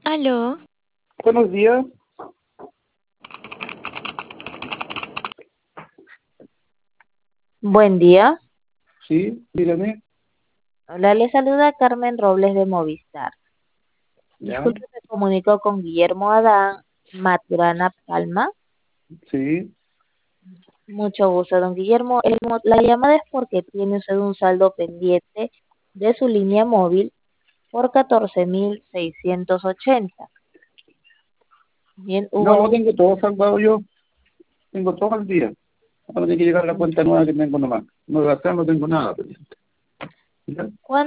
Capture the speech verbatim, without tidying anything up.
Aló, Buenos días. Buen día. Sí, dígame. Hola, le saluda Carmen Robles de Movistar. Ya, Disculpe, me comunico con Guillermo Adán Maturana Palma. sí. Mucho gusto, don Guillermo. El mo- la llamada es porque tiene usted un saldo pendiente de su línea móvil por catorce mil seiscientos ochenta. Bien, hubo No, algún... tengo todo salvado yo. Tengo todo al día. Ahora tiene que llegar la cuenta nueva que tengo nomás. No de acá no tengo nada pendiente. ¿Ya?